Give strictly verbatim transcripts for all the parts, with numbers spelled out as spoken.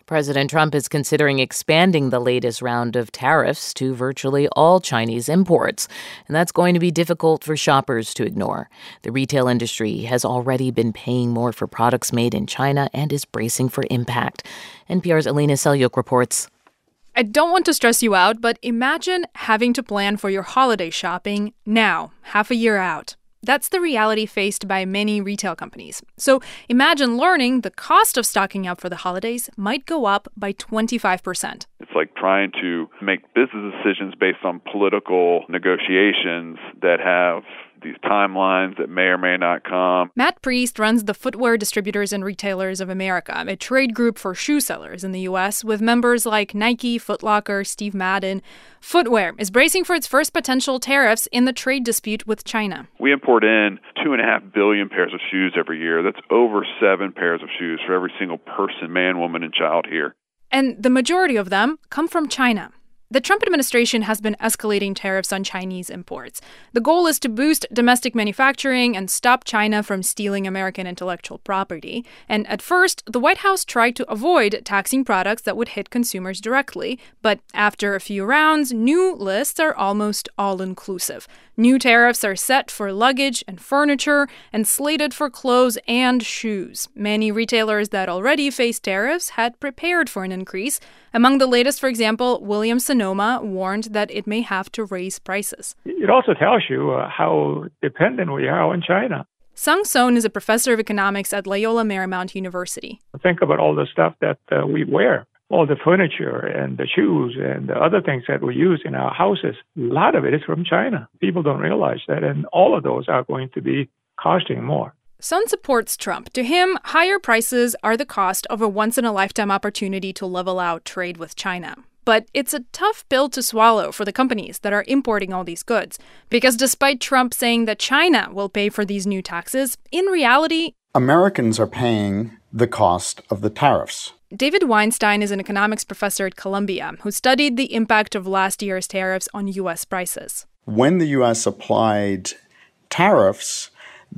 President Trump is considering expanding the latest round of tariffs to virtually all Chinese imports, and that's going to be difficult for shoppers to ignore. The retail industry has already been paying more for products made in China and is bracing for impact. N P R's Alina Selyuk reports. I don't want to stress you out, but imagine having to plan for your holiday shopping now, half a year out. That's the reality faced by many retail companies. So imagine learning the cost of stocking up for the holidays might go up by twenty-five percent. It's like trying to make business decisions based on political negotiations that have these timelines that may or may not come. Matt Priest runs the Footwear Distributors and Retailers of America, a trade group for shoe sellers in the U S with members like Nike, Foot Locker, Steve Madden. Footwear is bracing for its first potential tariffs in the trade dispute with China. We import in two and a half billion pairs of shoes every year. That's over seven pairs of shoes for every single person, man, woman, and child here. And the majority of them come from China. The Trump administration has been escalating tariffs on Chinese imports. The goal is to boost domestic manufacturing and stop China from stealing American intellectual property. And at first, the White House tried to avoid taxing products that would hit consumers directly. But after a few rounds, new lists are almost all-inclusive. New tariffs are set for luggage and furniture and slated for clothes and shoes. Many retailers that already faced tariffs had prepared for an increase. Among the latest, for example, Williams-Sonoma warned that it may have to raise prices. It also tells you uh, how dependent we are on China. Sung Sohn is a professor of economics at Loyola Marymount University. Think about all the stuff that uh, we wear. All the furniture and the shoes and the other things that we use in our houses, a lot of it is from China. People don't realize that, and all of those are going to be costing more. Sun supports Trump. To him, higher prices are the cost of a once-in-a-lifetime opportunity to level out trade with China. But it's a tough pill to swallow for the companies that are importing all these goods. Because despite Trump saying that China will pay for these new taxes, in reality, Americans are paying the cost of the tariffs. David Weinstein is an economics professor at Columbia who studied the impact of last year's tariffs on U S prices. When the U S applied tariffs,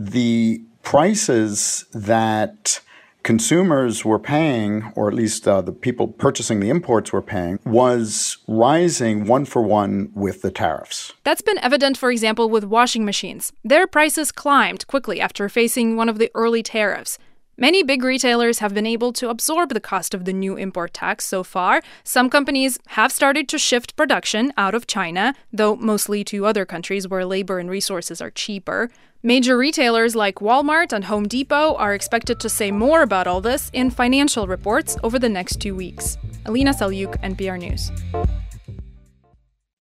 the prices that consumers were paying, or at least uh, the people purchasing the imports were paying, was rising one for one with the tariffs. That's been evident, for example, with washing machines. Their prices climbed quickly after facing one of the early tariffs. Many big retailers have been able to absorb the cost of the new import tax so far. Some companies have started to shift production out of China, though mostly to other countries where labor and resources are cheaper. Major retailers like Walmart and Home Depot are expected to say more about all this in financial reports over the next two weeks. Alina Selyuk, N P R News.